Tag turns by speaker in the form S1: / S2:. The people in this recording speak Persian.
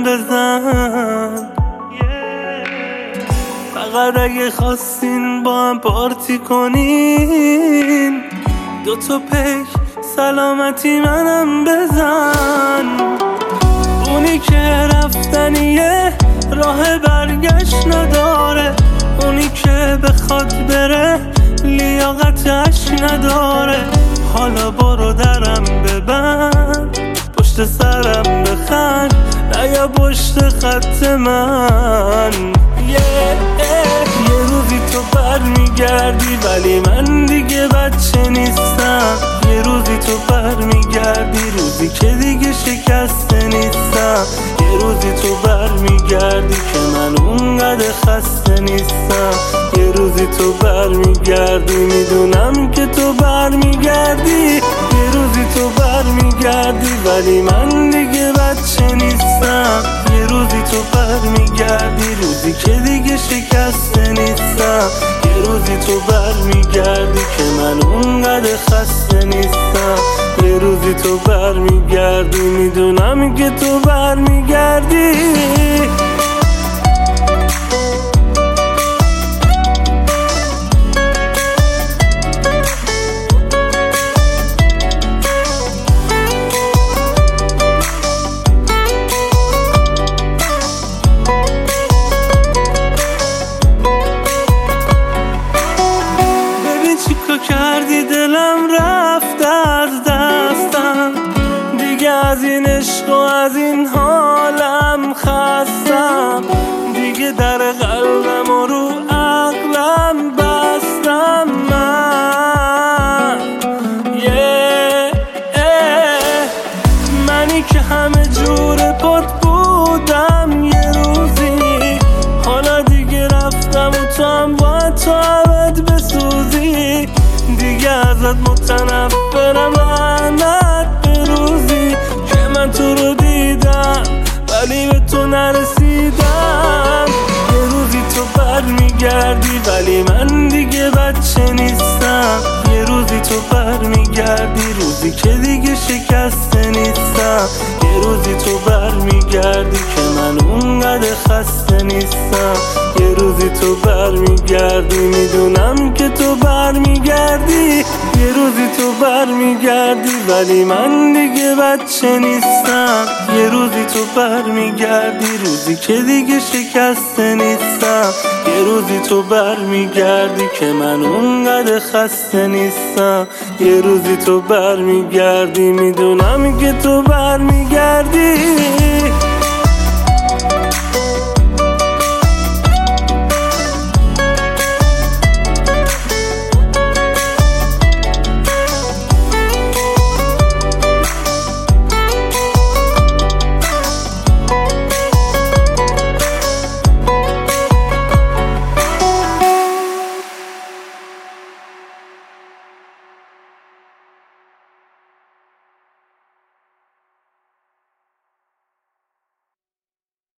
S1: منم بزن. فقط اگه خواستین با هم پارتی کنین، دوتا پیک سلامتی منم بزن. اونی که رفتنیه راه برگشت نداره، اونی که بخواد بره لیاقتش نداره. حالا برو درم ببند، پشت سرم بخند، نیا پشت خط من. یه روزی تو برمیگردی ولی من دیگه بچه نیستم. یه روزی تو برمیگردی، روزی که دیگه شکسته نیستم. یه روزی تو برمیگردی که من اونقدر خسته نیستم. یه روزی تو برمیگردی، میدونم که تو برمیگردی. یه روزی تو برمیگردی ولی من دیگه بچه نیستم. یه روزی تو برمیگردی، روزی که دیگه شکسته نیستم. یه روزی تو برمیگردی که من اونقدر خسته نیستم. یه روزی تو برمیگردی، میدونم که تو برمیگردی. کردی دلم رفت از دستم، دیگه از این عشق و از این حالم خستم. دیگه در قلبم و رو عقلم بستم من. منی که همه جور پات بودم یه روزی، حالا دیگه رفتم و تو هم باید تو عبد بسوزی. دیگه ازت متنفرم، لعنت به روزی که من تو رو دیدم ولی به تو نرسیدم. یه روزی تو برمیگردی ولی من دیگه بچه نیستم. یه روزی تو برمیگردی، روزی که دیگه شکسته نیستم. یه روزی تو برمیگردی که من اونقدر خسته نیستم. یه روزی تو برمیگردی، میدونم که تو برمیگردی. یه روزی تو برمیگردی ولی من دیگه بچه نیستم. یه روزی تو برمیگردی، روزی که دیگه شکسته نیستم. یه روزی تو برمیگردی که من اونقدر خسته نیستم. یه روزی تو برمیگردی، میدونم که تو برمیگردی.